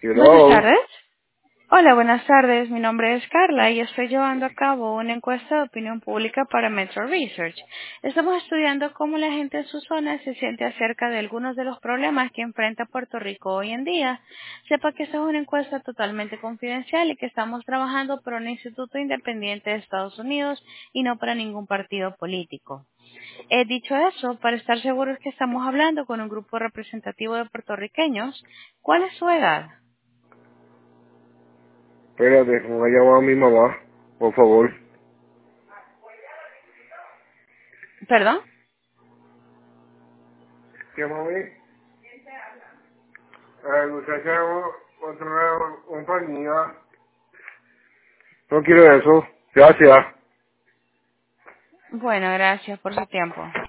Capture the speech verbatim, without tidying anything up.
Buenas Hello. tardes. Hola, buenas tardes. Mi nombre es Carla y estoy llevando a cabo una encuesta de opinión pública para Metro Research. Estamos estudiando cómo la gente en su zona se siente acerca de algunos de los problemas que enfrenta Puerto Rico hoy en día. Sepa que esta es una encuesta totalmente confidencial y que estamos trabajando para un instituto independiente de Estados Unidos y no para ningún partido político. He dicho eso para estar seguros que estamos hablando con un grupo representativo de puertorriqueños. ¿Cuál es su edad? Espérate, me va a llamar a mi mamá, por favor. ¿Perdón? ¿Qué, mami? Eh, muchacha, otra compañía. No quiero eso. Gracias. Bueno, gracias por su tiempo.